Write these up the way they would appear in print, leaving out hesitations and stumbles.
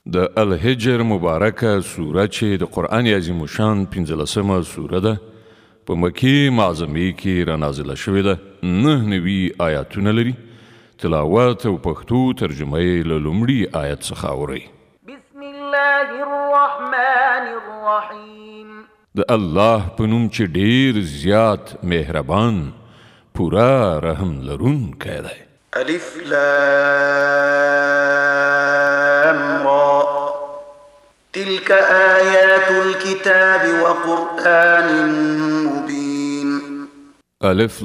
د الحجر مبارکه سوره چې د قرآن عظیم شان 15مه سوره ده په مکی معظمه کې را نازله شوې ده. 9 نوي آیاتونه لري. تلاوت او پښتو ترجمه یې له لومړي آیت څخه اورئ. بسم الله الرحمن الرحیم. د الله په نوم چې ډیر زیات مهربان پورا رحم لرونکی دی. الف لام را تلك آيات الكتاب وقرآن مبين. الف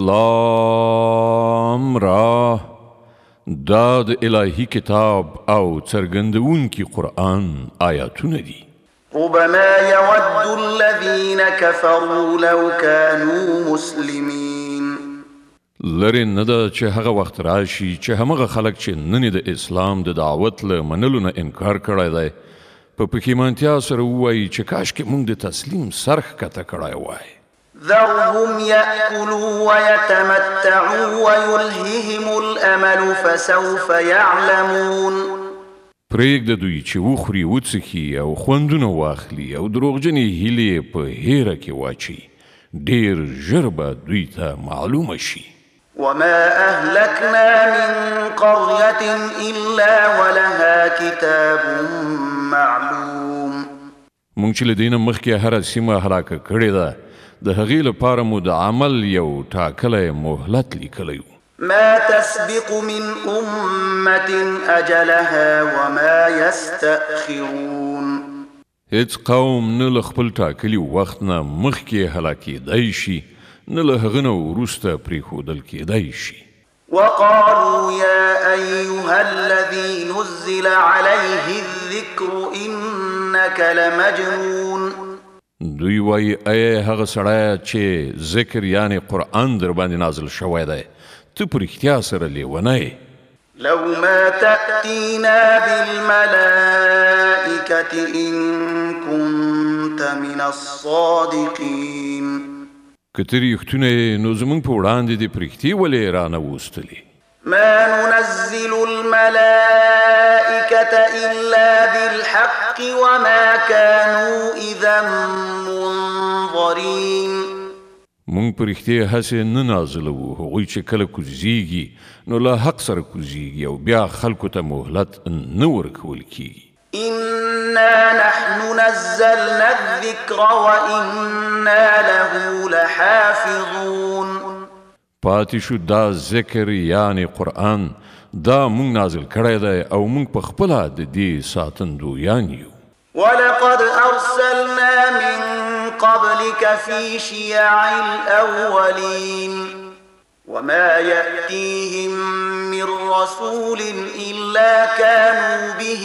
لام را دا د الهی کتاب او څرګندونکي قرآن آیاتونه دي. ربما يود الذين كفروا لو كانوا مسلمين. لري نه ده چې هغه وخت راشي چې همغه خلک چې نن د اسلام د دعوت له منلو نه انکار کړی دی په پښیمانتیا سره ووایي چې کاشکې موږ د تسلیم سر ښکته کړی وای. ذرهم يأكلوا ويتمتعوا ويلههم الأمل فسوف يعلمون. پرېږده دوی چې وخوري وڅښي او خوندونه واخلي او دروغجنې هیلې په هیره کې واچي. ډېر ژر به دوی ته معلومه شي. وما أهلكنا من قرية إلا ولها كتاب معلوم. مونږ چې له دې نه مخکې هره سیمه هلاکه کړې ده د هغې لپاره مو د عمل یو ټاکلی مهلت لیکلی و. ما تسبق من أمة أجلها وما يستأخرون. هیڅ قوم نه له خپل ټاکلي وخت نه مخکې هلاکېدی شي نه له هغه نه وروسته پرېښودل کېدی شي. وقالوا يا أيها الذي نزل عليه الذكر إنك لمجنون. دوی وایي ای هغه سړی چې ذکر یعنی قرآن در باندې نازل شوی دی ته په رښتیا سره لیونی. لو ما تأتينا بالملائكة إن كنت من الصادقين. که ته رښتونه نو زموږ په وړاندې دې په رښتې ولې رانهوستلې. ما ننزل الملائكة إلا بالحق وما كانوا إذا منظرين. مونږ په رښتیا هسې نه نازلوو هغوی چې کله کوزیږي نو له حق سره کوزیږي او بیا خلکو ته مهلت نه ورکول کیږي. إنا نحن نزلنا الذكر وإنا له لحافظون. پاتې شو دا ذکر یعنی قرآن دا مونږ نازل کړی دی او مونږ په خپله د دې ساتندویان یو. ولقد أرسلنا من قبلك في شيع الأولين وما يأتيهم من رسول إلا كانوا به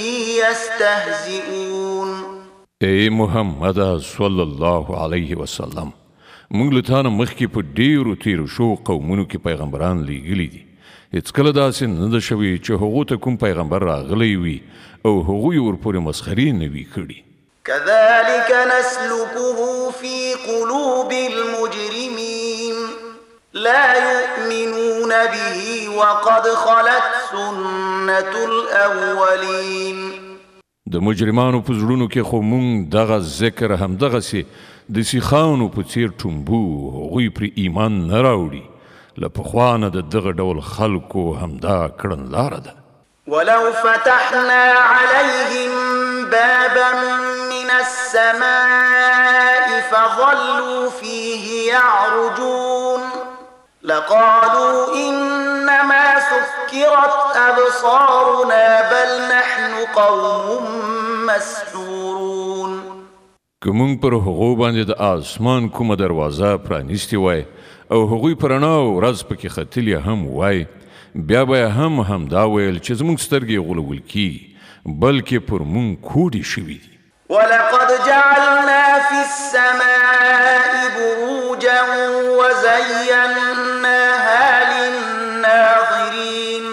يستهزئون. ای محمد صلی الله علیه وسلم مونږ له تا نه مخکې په ډېرو تیرو شو قومونو کې پیغمبران لیږلي دي. هېڅکله داسې نه ده شوې چې هغو ته کوم پیغمبر راغلی وي او هغوی ورپورې مسخرې نه وي کړي. كذلك نسلكه في قلوب المجرمين لا يؤمنون به وقد خلت سنة الأولين. د مجرمانو په زړونو کې خو مونږ دغه ذکر همدغسې د سیخانو په څیر ټومبو هغوی پرې ایمان نه راوړي. له پخوا نه د دغه ډول خلکو همدا کړنلاره ده. ولو فتحنا عليهم بابا من السماء فظلوا فيه يعرجون لقالوا إنما سكرت أبصارنا بل نحن قوم مسحورون. که مونږ پر هغو باندې د آسمان کومه دروازه پرانیستې وای او هغوی په رڼا ورځ پکې ختلي هم وای بیا به هم همدا ویل چې زموږ سترګې غولول کیږي بلکې پر مونږ کوډې شوي دي. ولقد جعلنا في السماء بروجا وزيناها للناظرين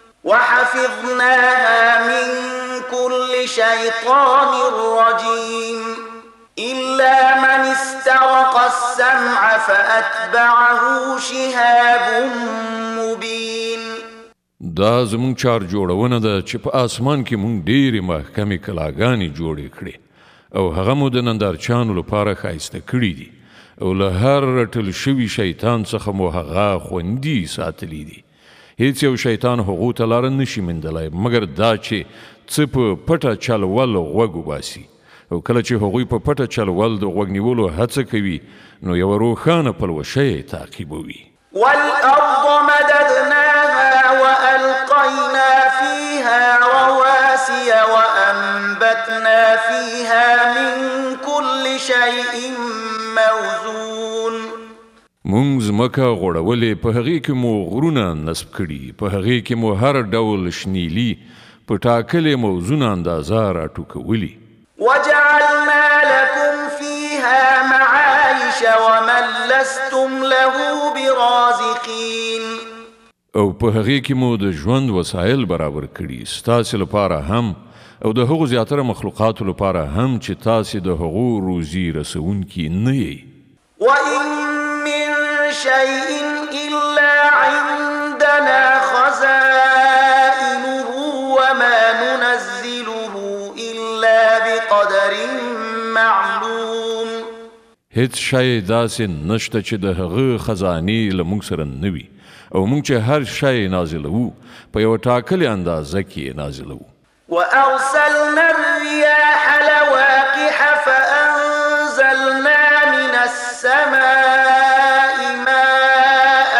وحفظناها من كل شيطان رجيم إلا من استرق السمع فأتبعه شهاب مبين. دا زمونږ چار جوړونه ده چې په آسمان کې مونږ ډېرې محکمې کلاګانې جوړې کړې او هغه مو د نندارچیانو لپاره ښایسته کړي دي او له هر رټل شوي شیطان څخه مو هغه خوندي ساتلی دي. هیڅ یو شیطان هغو ته لاره نشي موندلی مګر دا چې څه په پټه چل ول غوږ وباسي او کله چې هغوی په پټه چل ول د غوږ نیولو هڅه کوي نو یوه روښانه پلوشه یې تعقیبوي. والأرض مددناها وألقينا فيها رواسي وأنبتنا فيها من كل شيء موزون. مونږ ځمکه غوړولې په هغې کې مو غرونه نصب کړي په هغې کې مو هر ډول شنیلي په ټاکلې موزونه اندازه راټوکولي. وجعلنا لكم فيها معايش ومن لستم له برازقين. او په هغې کې مو د ژوند وسایل برابر کړي ستاسې لپاره هم او د هغو زیاتره مخلوقاتو لپاره هم چې تاسې د هغو روزي رسونکي نه یئ. وإن من شيء إلا عندنا خزائنه وما ننزله إلا بقدر معلوم. هیڅ شی داسې نشته چې د هغه خزانې له موږ سره نه وي او موږ چې هر شی نازلوو په یوه ټاکلې اندازه کې نازلوو. وأرسلنا الرياح لواقح فأنزلنا من السماء ماء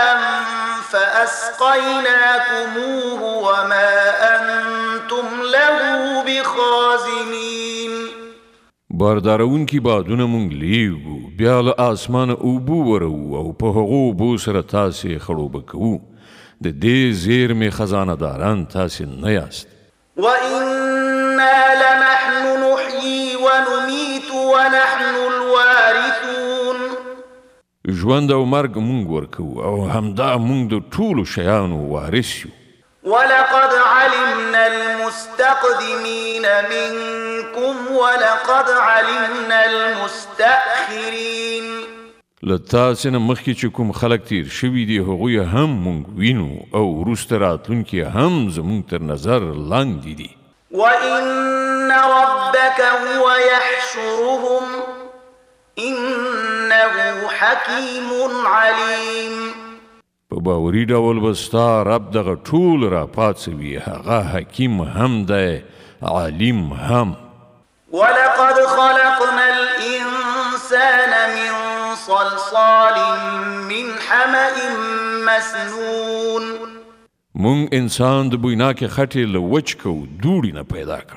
فأسقيناكموه وما أنتم له بخازنين. باردارونکي بادونه مونږ لیږو بیا له آسمانه اوبه ورو او په هغو اوبو سره تاسې خړوبه کوو. د دې زیرمې خزانه داران تاسې نه یاست. وإنا لنحن نحيي ونميت ونحن الوارثون. ژوند او مرګ مونږ ورکوو او همدا مونږ د ټولو شیانو وارث یو. ولقد علمنا المستقدمين منكم ولقد علمنا المستأخرين. له تاسې نه مخکې چې کوم خلک تیر شوي دي هغوی هم مونږ وینو او وروسته راتلونکي هم زمونږ تر نظر لاندې دي. وإن ربك هو يحشرهم إنه حكيم عليم. په باوري ډول به ستا رب دغه ټول را پاڅوي هغه حکیم هم دی عالم هم. ولقد خلقنا الإنسان من صلصال من حمأ مسنون. مونږ انسان د بویناکې خټې له وچکو دوړي نه پیدا کړ.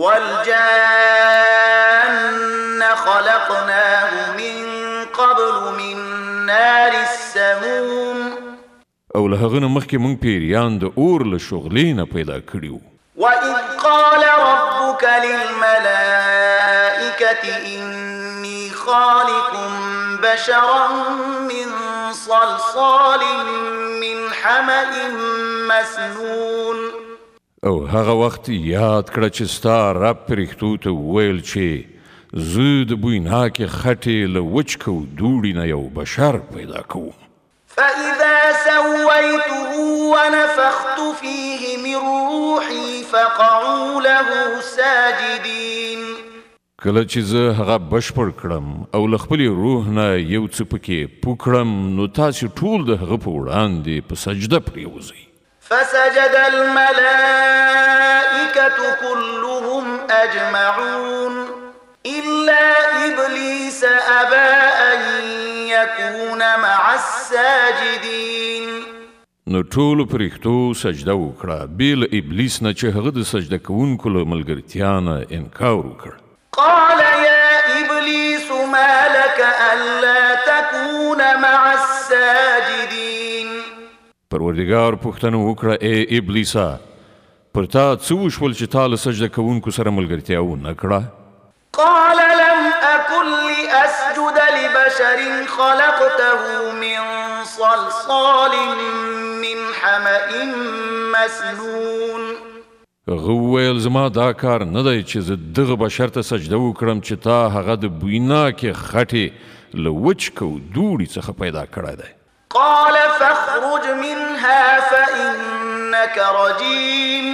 والجان خلقناه من قبل من نار السموم. او له هغه نه مخکې مونږ پیریان د اور له شغلې نه پیدا کړي وو. وإذ قال ربك للملائكة إني خالق بشرا من صلصال من حمأ مسنون. او هغه وخت یاد کړه چې ستا رب پرښتو ته وویل چې زه د بویناکې خټې له وچکو دوړي نه یو بشر پیدا کوم. فإذا سويته ونفخت فيه من روحي فقعوا له ساجدين. کله چې زه هغه بشپړ کړم او له خپلې روح نه یو څه پکې پوکړم نو تاسې ټول د هغه په وړاندې په سجده پرېوځئ. فسجد الملائكة كلهم أجمعون إلا إبليس أبى أن يكون مع الساجدين. نو ټولو پرښتو سجده وکړه بې له ابلیس نه چې هغه د سجده کوونکو له ملګرتیا نه انکار وکړ. قال يا إبليس ما لك ألا تكون مع الساجدين. پروردګار پوښتنه وکړه ای ابلیسا پر تا څه وشول چې تا له سجده کوونکو سره ملګرتیا ونه کړه؟ قال لم أكن لأسجد لبشر خلقته من صلصال من حمأ مسنون. هغه وویل زما دا کار نه دی چې زه دغه بشر ته سجده وکړم چې تا هغه د بویناکې خټې له وچکو دوړي څخه پیدا کړی دی. قال فاخرج منها فإن إنك رجيم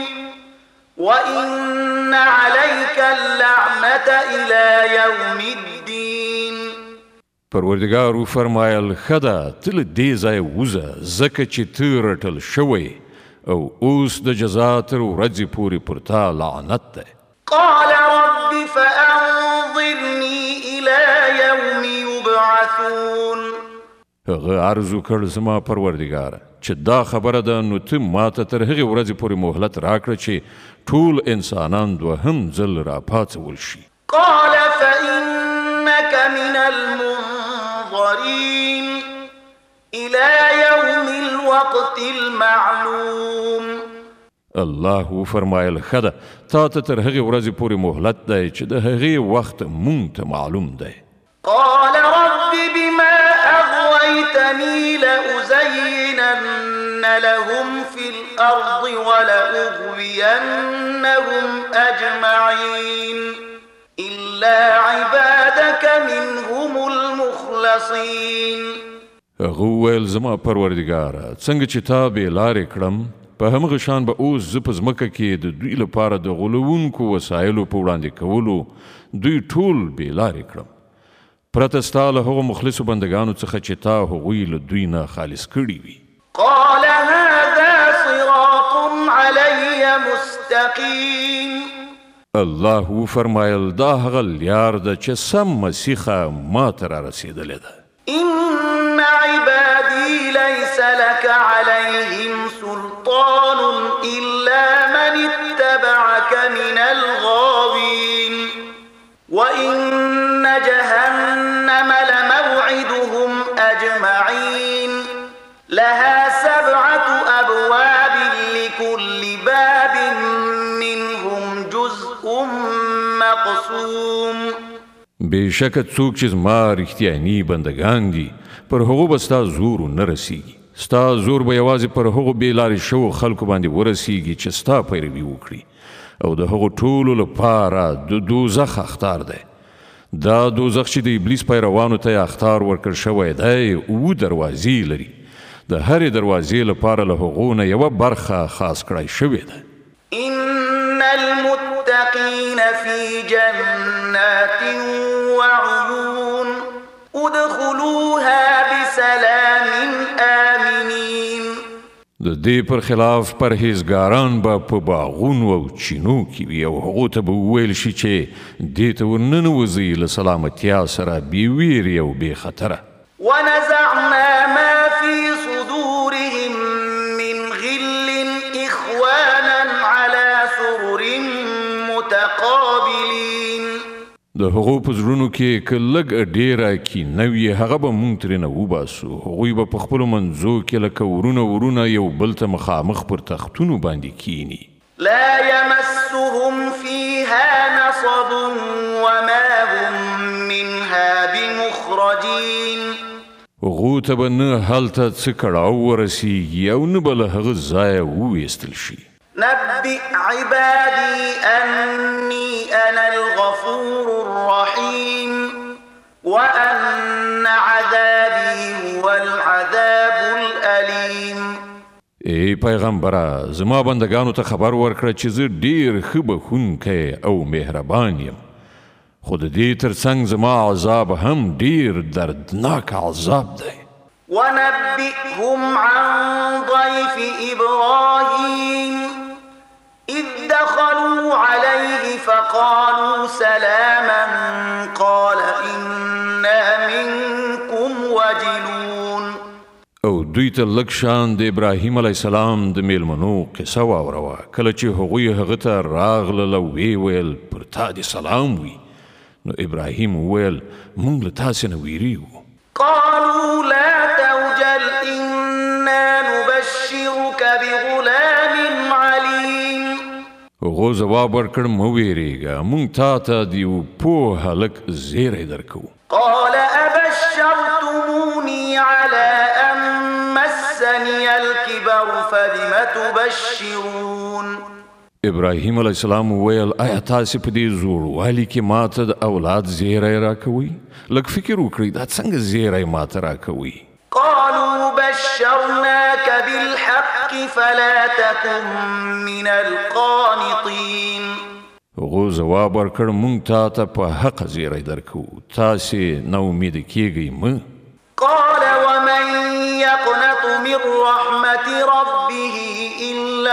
وإن عليك اللعنة إلى يوم الدين. پروردگار فرمایل خدا تل دې ځای وزه ځکه چې ته رټل شوی او اوس د جزا تر ورځې پورې پر تا لعنت دی. قال رب فأنظرني إلى يوم يبعثون. هغه عرض وکړ زما پروردګار چې دا خبره ده نو ته ماته تر هغې ورځې پورې مهلت راکړه چې ټول انسانان دوهم ځل راپاڅول شي. قال فإنك من المنظرين إلى يوم الوقت المعلوم. الله فرمایل خدا تا ته تر هغې ورځې پورې مهلت دی چې د هغې وخت مونږ ته معلوم دی. قال رب بما أغويتني لأزينن لهم في الأرض ولأغوينهم أجمعين إلا عبادك منهم المخلصين. هغه وویل زما پروردګاره څنګه چې تا بې لارې کړم په همغه شان به اوس زه په ځمکه کې د دوی لپاره د غولونکو وسایلو په وړاندې کولو دوی ټول بې لارې کړم پرته ستا له هغو مخلصو بندګانو څخه چې تا هغوی له دوی نه خالص کړي وي. قال هذا صراط علي مستقيم. الله فرمایل دا هغه لار ده چې سم مسیخه ما ته رارسېدلې ده. إن عبادي ليس لك عليهم سلطان إلا من اتبعك من الغاوين وإن جهنم لموعدهم أجمعين لها 7 أبواب لكل باب منهم جزء مقسوم. بېشکه څوک چې زما رښتیاني بندګان دي پر هغو به ستا زور نه رسیږي. ستا زور به یوازې پر هغو بې لارې شوو خلکو باندې ورسیږي چې ستا پیروي وکړي او د هغو ټولو لپاره د دوزخ اختار دی. دا دوزخ چې د ابلیس پیروانو ته اختار ورکړ شوی دی 7 دروازې لري. د هرې دروازې لپاره له هغو نه یوه برخه خاص کړی شوې ده. إن المتقين في جنات وعيون ادخلوها بسلام آمنين. د دې پر خلاف پرهیزګاران به په باغونو او چینو کې وي او هغو ته به وویل شي چې دې ته ورننوځئ له سلامتیا سره بې ویرې او بې خطره. ونزعنا ما في صدورهم من غل إخوانا على سرر متقابلين. د هغو په زړونو کې که لږ ډېره کینه وي هغه به مونږ ترېنه وباسو. هغوی به په خپلو منځو کې لکه ورونه یو بل ته مخامخ پر تختونو باندې کینی. لا يمسهم فيها نصب وما هم منها بمخرجين. هغو ته به نه هلته څه کړاو ورسیږي او نه به له هغه ځایه وویستل شي. نبئ عبادي أني أنا الغفور الرحيم وأن عذابي هو العذاب الأليم. ای پیغمبره زما بندگانو ته خبر ورکړه چې زه ډېر ښه بخښونکی او مهربان یم خو د دې ترڅنګ زما عذاب هم ډېر دردناک عذاب دی. ونبئهم عن ضيف إبراهيم إذ دخلوا عليه فقالوا سلاما قال إنا منكم وجلون. او دوی ته لږ شان د ابراهیم علیه السلام د میلمنو قصه واوروه کله چې هغوی هغه ته راغلل او ویې ویل پر تا دې سلام وي. نو ابراهیم وویل موږ له تاسې نه ویریږو. قالوا لا توجل إنا نبشرك بغلام عليم. هغو ځواب ورکړ مه ویرېږه موږ تا ته د یو پوه هلک زیری درکوو. قال أبشرتموني على أن مسني الكبر فبم تبشرون. ابراهیم علیه السلام وویل آیا تاسې په دې زوړوالي کې ماته د اولاد زیری راکوئ؟ لږ فکر وکړئ دا څنګه زیری ماته راکوئ؟ قالوا بشرناك بالحق بالحق فلا تكن من القانطين. هغو جواب ورکړ مونږ تا ته په حق زیری درکو تاسې نا امیده کیږئ مه. قال ومن يقنط من رحمة ربه إلا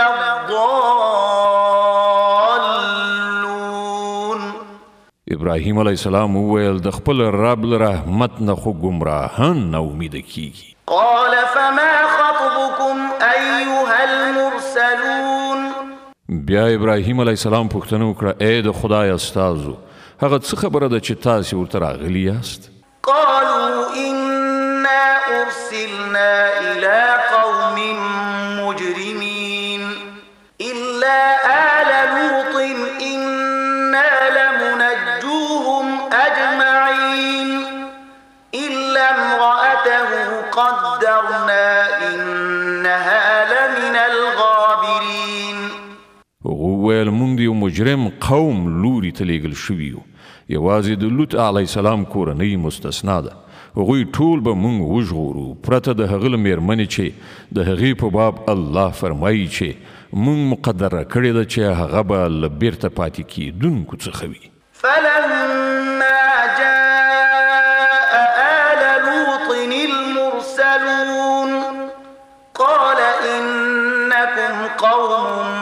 الضالون. ابراهیم علیه السلام وویل د خپل رب له رحمت نه خو ګمراهان نا امیده کیږي. قال فما خطبكم أيها المرسلون. بیا ابراهیم علیه السلام پوښتنه وکړه ای د خدای استازو هغه څه خبره ده چې تاسې ورته راغلي یاست؟ قالوا إنا أرسلنا إلى قوم مجرمين إلا آل لوط إنا لمنجوهم أجمعين إلا امرأته قدرنا إنها لمن الغابرين. هغو ویل مونږ د یو مجرم قوم لوري ته لیږل شوي یو یوازې د لوط علیه السلام کورنۍ مستثنا ده. هغوی ټول به مونږ وژغورو پرته د هغه له مېرمنې چې د هغې په باب الله فرمایي چې مونږ مقدره کړې ده چې هغه به له بیرته پاتې کېدونکو څخه وي. فلما جاء آل لوط المرسلون قال إنكم قوم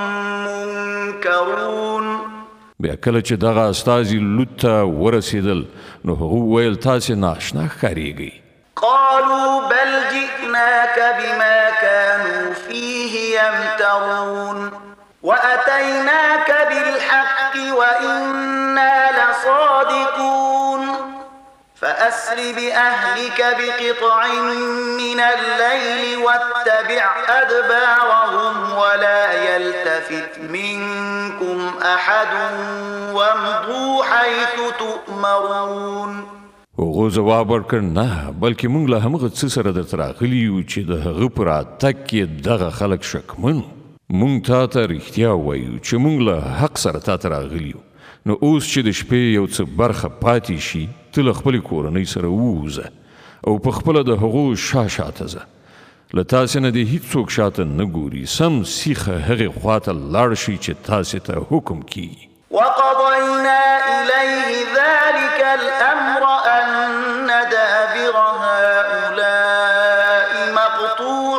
منكرون. بیا کله چې دغه استازي لوط ته ورسېدل نو هغو ویل تاسې ناشنا ښکارېږئ. قالوا بل جئناك بما كانوا فيه يمترون وأتيناك بالحق وإنا لصادقون فأسر بأهلك بقطع من الليل واتبع أدبارهم ولا يلتفت منكم أحد وامضوا حيث تؤمرون. هغو جواب ورکړ نه بلکې موږ له همغه څه سره درته راغلي یو چې د هغه په راتګ کې دغه خلک شکمن موږ تا ته رښتیا وایو چې موږ له حق سره تا ته راغلي یو. نو اوس چې د شپې یو څه برخه پاتې شي ته له خپلې کورنۍ سره ووځه او په خپله د هغو شاته ځه. له تاسې نه دې هیڅوک شاته نه ګوري سم سیخه هغې خواته لاړ شي چې تاسې ته حکم کیږي. وقضينا إليه ذلك الأمر أن دابر هؤلاء مقطوع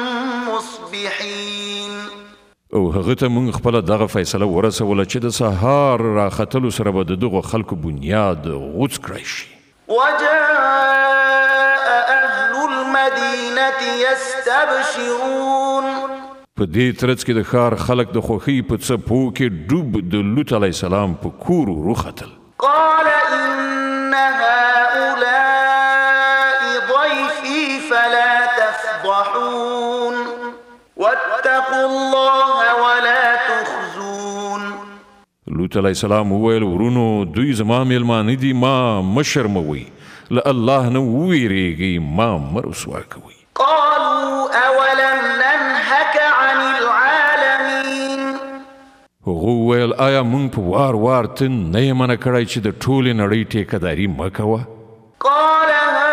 مصبحين. او هغه ته موږ خپله دغه فیصله ورسوله چې د سهار راختلو سره به د دغو خلکو بنیاد غوڅ کړی شي. وجاء أهل المدينة يستبشرون. په دې ترڅ کې د ښار خلک د خوښۍ په څپو کې ډوب د لوط علیه السلام په کور وروختل. قال إن هؤلاء ضيفي فلا تفضحون واتقوا الله ولا تخزون. لوط علیه السلام وویل ورونو دوی زما میلمانه دي ما مه شرموئ له الله نه وویریږئ ما مه رسوا کوئ. قالوا أولم ننهك عن العالمين. هغو ویل آیا موږ په وار وار ته نه یې منع کړی چې د ټولې نړۍ ټیکهداري مه کوه؟ قال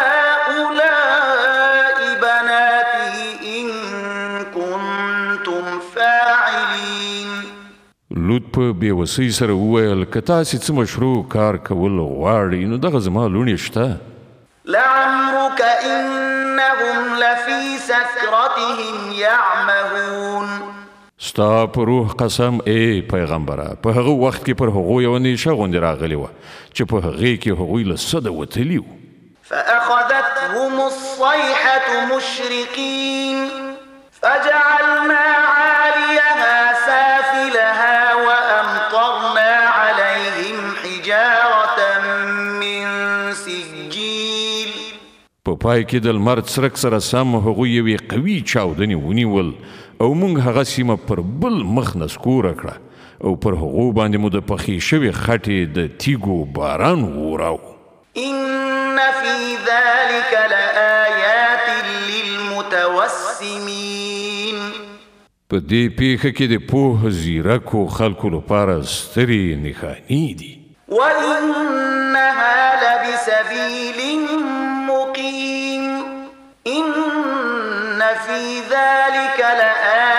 هؤلاء بناتي إن كنتم فاعلين. لوط په بېوسۍ سره وویل که تاسې څه مشروع کار کول غواړئ نو دغه زما لوڼې شته. لعمرك إنهم لفي سكرتهم يعمهون. ستا په روح قسم ای پیغمبره په هغه وخت کې پر هغو یوه نیشه غوندې راغلې وه چې په هغې کې هغوی له سده وتلي وو. فأخذتهم الصيحة مشرقين فجعلنا عاليها سافلها وأمطرنا عليهم حجارة من سجيل. په پای کې د لمر څرک سره سم هغوی یوې قوي چاودنې ونیول او موږ هغه سیمه پر بل مخ نسکوره کړه او پر هغو باندې مو د پخې شوې خټې د تیږو باران ووراو. إن في ذلك لآيات للمتوسمين. په دې پیښه کې د پوه زیرکو خلکو لپاره سترې نښانې دي. وإنها لبسبيل مقيم إن في ذلك لآيات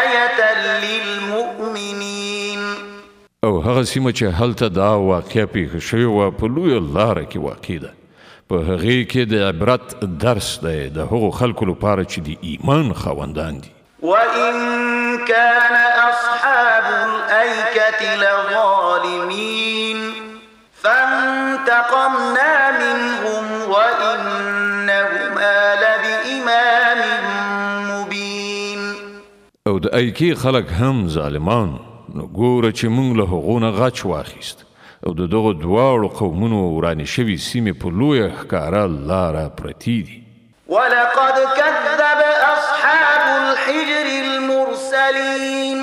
او هغه سیمه چې هلته دا واقعه پیښه شوې وه په لویه لاره کې واقع ده په هغې کې د عبرت درس دی د هغو خلکو لپاره چې د ایمان خاوندان دي وإن كان أصحاب الأيكة لظالمين فانتقمنا منهم وإنهما لبإمام مبين او د ایکې خلک هم ظالمان نو ګوره چې موږ له هغو نه غچ واخیست او د دغو دواړو قومونو ورانې شوي سیمې په لویه ښکاره لاره پرتې دي ولقد كذب أصحاب الحجر المرسلين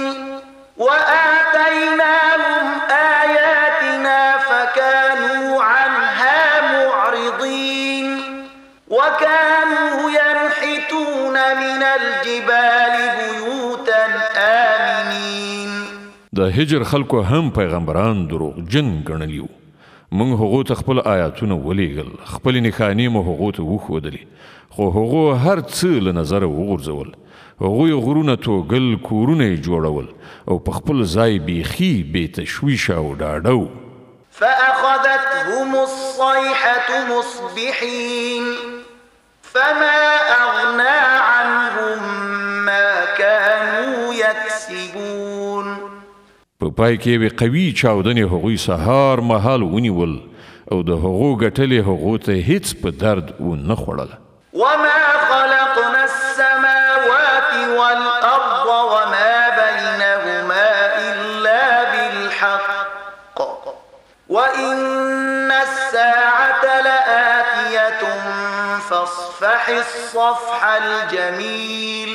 وآتيناهم آياتنا فكانوا عنها معرضين وكانوا ينحتون من الجبال بيوتا آمنين د هجر خلکو هم پیغمبران دروغجن ګڼلي وو موږ هغو ته خپل آیاتونه ولیږل خپلې نښانې مو هغو ته وښودلې خو هغو هر څه له نظره وغورځول هغوی غرونه توږل کورونه یې جوړول او په خپل ځای بیخي بې تشویشه او ډاډه و فأخذتهم الصيحة مصبحين فما أغنى عنهم ما كانوا يكسبون په پای کې به قوي چاودنې هغوی سهار مهال ونیول او د هغو ګټلې هغو ته هیڅ په درد ونه خوړله وما خلقنا السماوات والأرض وما بينهما إلا بالحق وإن الساعة لآتية فاصفح الصفح الجميل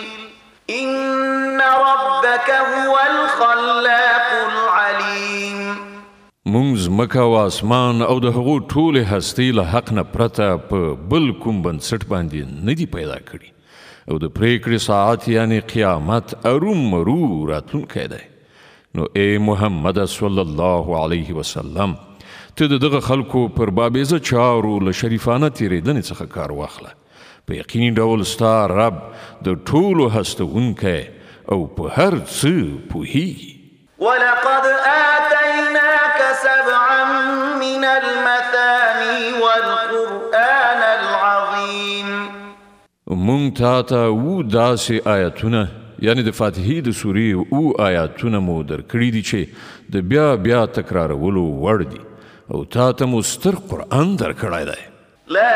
إن ربك هو الخلاق العليم مونږ ځمکه او اسمان او د هغو ټولې هستۍ له حق نه پرته په بل کوم بنسټ باندې نه دي پیدا کړي او د پریکړې ساعت یعنی قیامت ارومرو راتلونکی دی نو ای محمد صلی الله علیه وسلم ته د دغه خلکو پر بابیزه چارو له شریفانه تېرېدنې څخه کار واخله په یقیني ډول ستا رب د ټولو هستوونکی او په هر څه پوهیږي ولقد آتيناك 7 من المثاني والقرآن العظيم مونږ تا ته اووه داسې آیتونه یعنی د فاتحې د سورې اووه آیاتونه مو درکړي دي چې د بیا بیا تکرارولو وړ دي او تا ته مو ستر قرآن درکړی دی لا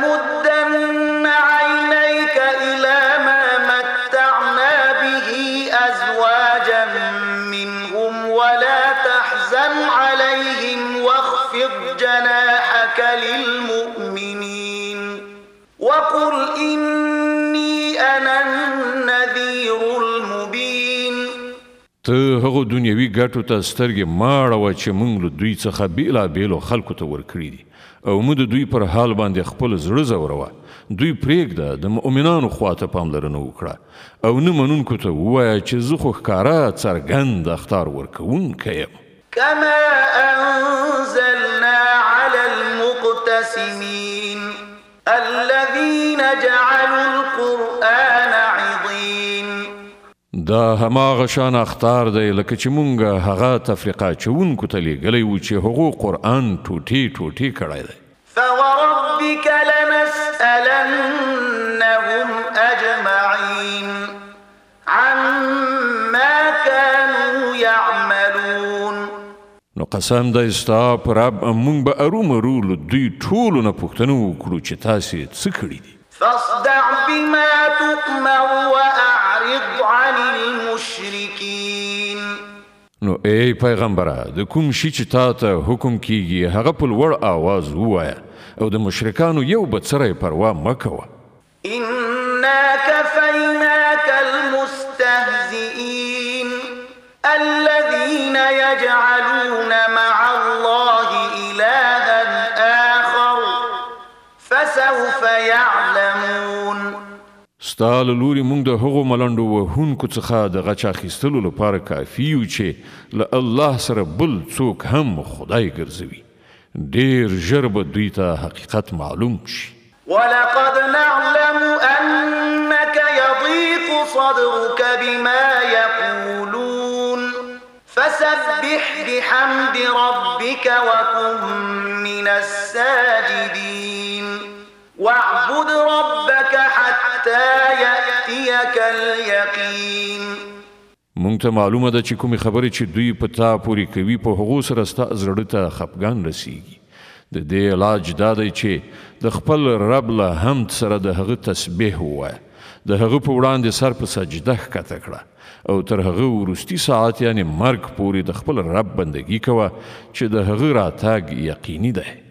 تمدن عينيك إلى ما متعنا به أزواجا منهم ولا تحزن عليهم واخفض جناحك للمؤمنين وقل إني أنا النذير المبين ته هغو دنیوي ګټو ته سترګې مه اړوه چې موږ له دوی څخه بېلابېلو خلکو ته ورکړي دي او موږ د دوی پر حال باندې خپل زړه ځوروه دوی پرېږده د مؤمنانو خواته پاملرنه وکړه او نه منونکو ته ووایه چې زه خو ښکاره څرګند اخطار ورکوونکی یم كما أنزلنا على المقتسمين الذين جعلوا القرآن عضين دا هماغه شان اخطار دی لکه چې مونږ هغه تفریقه چونکو ته لیږلی و چې هغو قرآن ټوټې ټوټې کړی دی فوربك لنسألنهم أجمعين عما كانوا يعملون نو قسم دی ستا په رب مونږ به ارومرو له دوی ټولو نه پوښتنه وکړو چې تاسې څه کړي دي فاصدع بما تؤمر وأعرض عن المشركين نو ای پیغمبره د کوم شي چې تا ته حکم کیږي هغه په لوړ آواز ووایه او د مشرکانو یو بڅری پروا مه کوه إنا كفيناك المستهزئين الذين يجعلون مع الله إلها آخر فسوف يعلمون ستا له لوري موږ د هغو ملنډو وهونکو څخه د غچ اخیستلو لپاره کافي یو چې له الله سره بل څوک هم خدای ګرځوي ډېر ژر به دوی ته حقیقت معلوم شي ولقد نعلم أنك يضيق صدرك بما يقولون فسبح بحمد ربك وكن من الساجدين واعبد ربك حتى يأتيك اليقين. مونږ ته معلومه ده چې کومې خبرې چې دوی په تا پورې کوي په هغو سره ستا زړه ته خفګان رسیږي. د دې علاج دا دی چې د خپل رب له حمد سره د هغه تسبیح ووایه، د هغه په وړاندې سر په سجده ښکته کړه او تر هغه وروستي ساعت یعنې مرګ پورې د خپل رب بندګي کوه چې د هغه راتګ یقیني دی.